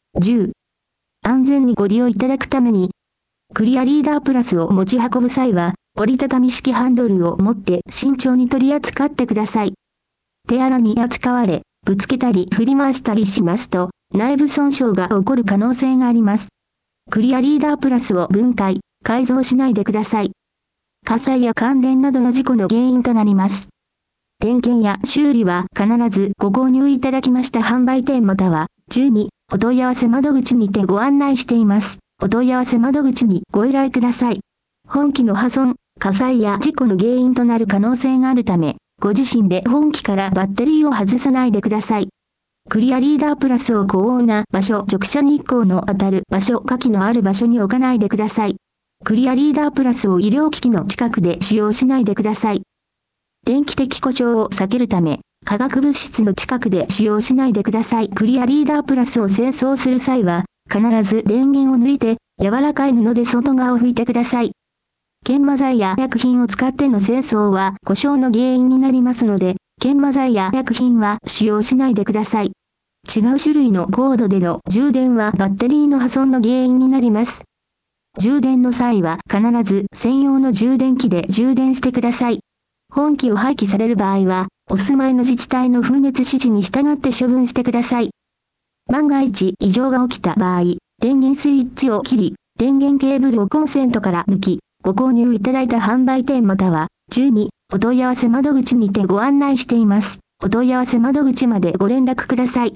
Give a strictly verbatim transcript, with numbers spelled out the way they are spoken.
じゅう、安全にご利用いただくために、クリアリーダープラスを持ち運ぶ際は、折りたたみ式ハンドルを持って慎重に取り扱ってください。手荒に扱われ、ぶつけたり振り回したりしますと、内部損傷が起こる可能性があります。クリアリーダープラスを分解、改造しないでください。火災や感電などの事故の原因となります。点検や修理は必ずご購入いただきました販売店または、中にお問い合わせ窓口にてご案内しています。お問い合わせ窓口にご依頼ください。本機の破損、火災や事故の原因となる可能性があるため、ご自身で本機からバッテリーを外さないでください。クリアリーダープラスを高温な場所、直射日光の当たる場所、火気のある場所に置かないでください。クリアリーダープラスを医療機器の近くで使用しないでください。電気的故障を避けるため、化学物質の近くで使用しないでください。クリアリーダープラスを清掃する際は、必ず電源を抜いて、柔らかい布で外側を拭いてください。研磨剤や薬品を使っての清掃は故障の原因になりますので、研磨剤や薬品は使用しないでください。違う種類のコードでの充電はバッテリーの破損の原因になります。充電の際は必ず専用の充電器で充電してください。本機を廃棄される場合は、お住まいの自治体の分別指示に従って処分してください。万が一異常が起きた場合、電源スイッチを切り、電源ケーブルをコンセントから抜き、ご購入いただいた販売店または、中にお問い合わせ窓口にてご案内しています。お問い合わせ窓口までご連絡ください。